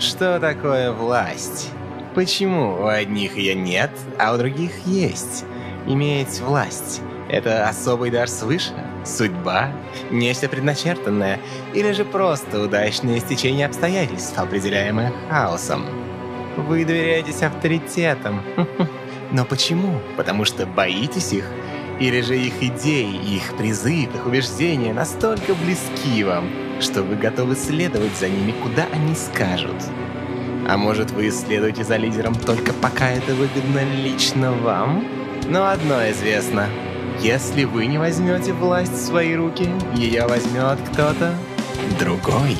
что такое власть. Почему у одних ее нет, а у других есть? Иметь власть – это особый дар свыше? Судьба? Нечто предначертанное? Или же просто удачное стечение обстоятельств, определяемое хаосом? Вы доверяетесь авторитетам. Но почему? Потому что боитесь их? Или же их идеи, их призыв, их убеждения настолько близки вам, что вы готовы следовать за ними, куда они скажут? А может, вы следуете за лидером только пока это выгодно лично вам? Но одно известно. Если вы не возьмете власть в свои руки, ее возьмет кто-то другой.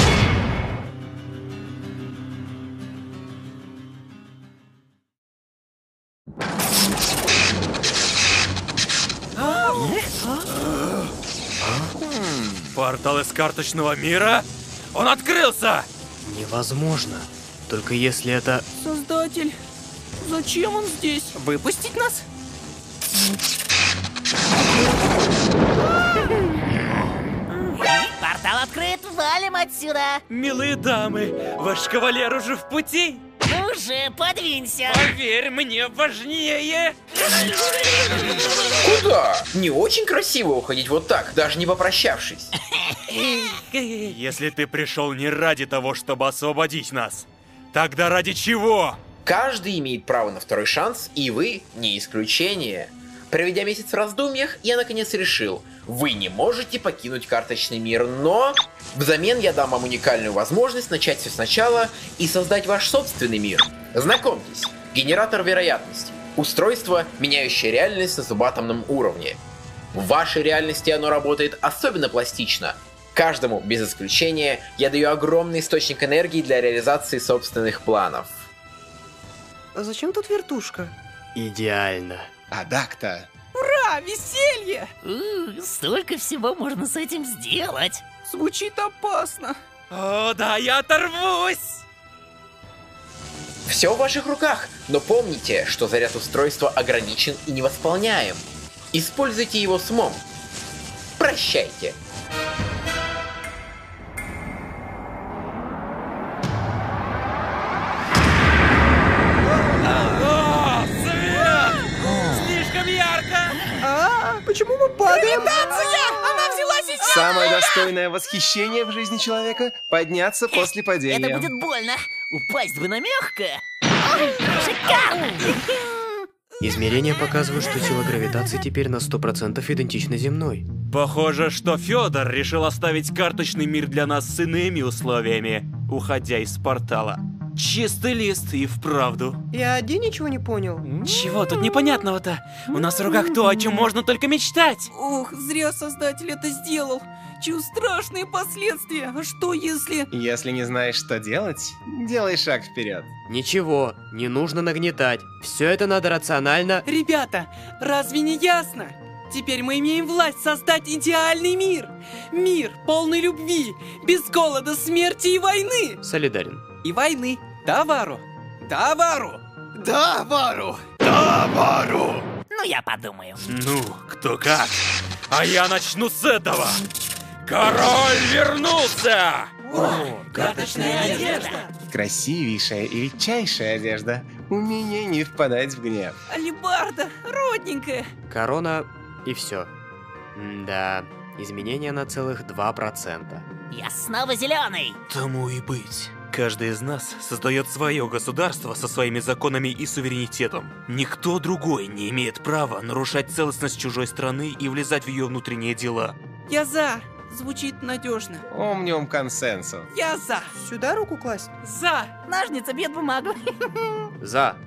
Портал из карточного мира? Он открылся! Невозможно. Только если это... Создатель, зачем он здесь? Выпустить нас? Портал открыт, валим отсюда! Милые дамы, ваш кавалер уже в пути? Уже подвинься! Поверь, мне важнее! Куда? Не очень красиво уходить вот так, даже не попрощавшись. Если ты пришел не ради того, чтобы освободить нас, тогда ради чего? Каждый имеет право на второй шанс, и вы не исключение. Проведя месяц в раздумьях, я наконец решил, вы не можете покинуть карточный мир, но взамен я дам вам уникальную возможность начать все сначала и создать ваш собственный мир. Знакомьтесь, генератор вероятностей. Устройство, меняющее реальность на субатомном уровне. В вашей реальности оно работает особенно пластично. Каждому, без исключения, я даю огромный источник энергии для реализации собственных планов. А зачем тут вертушка? Идеально. Адакта. Ура, веселье! Столько всего можно с этим сделать. Звучит опасно. О, да, я оторвусь! Все в ваших руках, но помните, что заряд устройства ограничен и невосполняем. Используйте его с умом. Прощайте. О, свет! Слишком ярко! Почему мы падаем? Она взялась и... Самое достойное восхищение в жизни человека – подняться после падения. Это будет больно. Упасть бы на мягкое. Шикарно! Измерения показывают, что сила гравитации теперь на 100% идентична земной. Похоже, что Федор решил оставить карточный мир для нас с иными условиями, уходя из портала. Чистый лист и вправду. Я один ничего не понял. Чего тут непонятного-то? У нас в руках то, о чем можно только мечтать. Ох, зря создатель это сделал. Чью страшные последствия. А что если... Если не знаешь, что делать, делай шаг вперед. Ничего, не нужно нагнетать. Все это надо рационально... Ребята, разве не ясно? Теперь мы имеем власть создать идеальный мир. Мир, полный любви, без голода, смерти и войны. Солидарен. И войны. Да, Вару? Да, Вару? Да, Вару! Ну, я подумаю. Ну, кто как. А я начну с этого. Король вернулся! Карточная одежда. Красивейшая и редчайшая одежда. Умение не впадать в гнев. Алибарда, родненькая. Корона и все. Да, изменения на целых 2%. Я снова зеленый. Тому и быть. Каждый из нас создает свое государство со своими законами и суверенитетом. Никто другой не имеет права нарушать целостность чужой страны и влезать в ее внутренние дела. Я за. Звучит надежно. Омниум консенсус. Я за. Сюда руку класть? За. Ножницы бьют бумагу. За.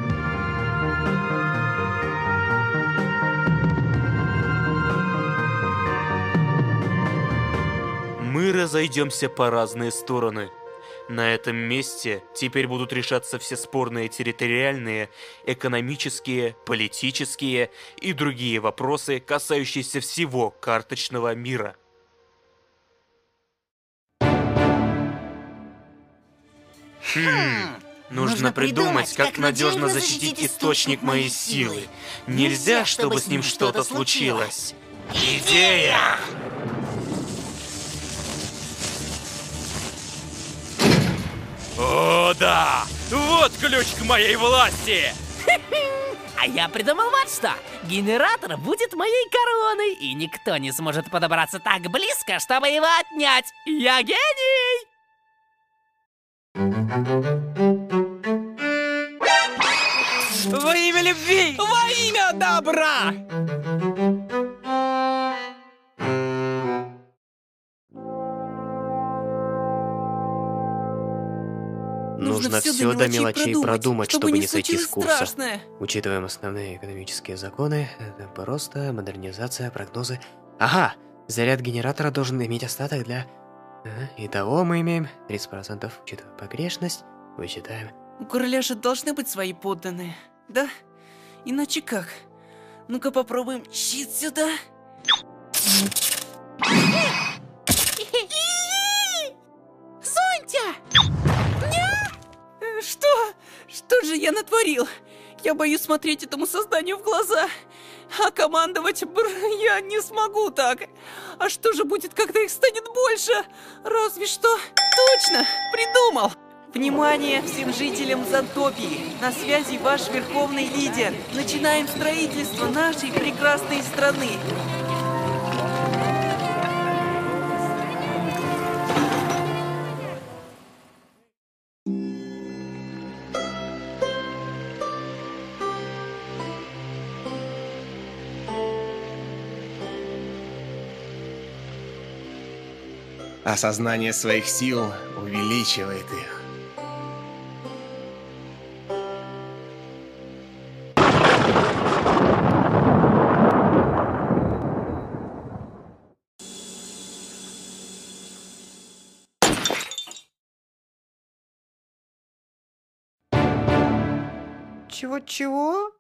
Мы разойдемся по разные стороны. На этом месте теперь будут решаться все спорные территориальные, экономические, политические и другие вопросы, касающиеся всего карточного мира. Нужно придумать, как надежно защитить источник моей силы. Нельзя, чтобы с ним что-то случилось. Идея! О, Да, вот ключ к моей власти! А я придумал вот что. Генератор будет моей короной, и никто не сможет подобраться так близко, чтобы его отнять. Я гений! Во имя любви! Во имя добра! Нужно все до мелочей продумать, чтобы не сойти с курса. Страшное. Учитываем основные экономические законы, темпы роста, модернизация, прогнозы. Ага, заряд генератора должен иметь остаток для... Итого мы имеем 30%, учитывая погрешность, вычитаем. У короля же должны быть свои подданные, да? Иначе как? Ну-ка попробуем щит сюда. Сонтя! Что? Что же я натворил? Я боюсь смотреть этому созданию в глаза. А командовать я не смогу так. А что же будет, когда их станет больше? Разве что... Точно! Придумал! Внимание всем жителям Зантопии! На связи ваш верховный лидер. Начинаем строительство нашей прекрасной страны. Осознание своих сил увеличивает их. Чего-чего?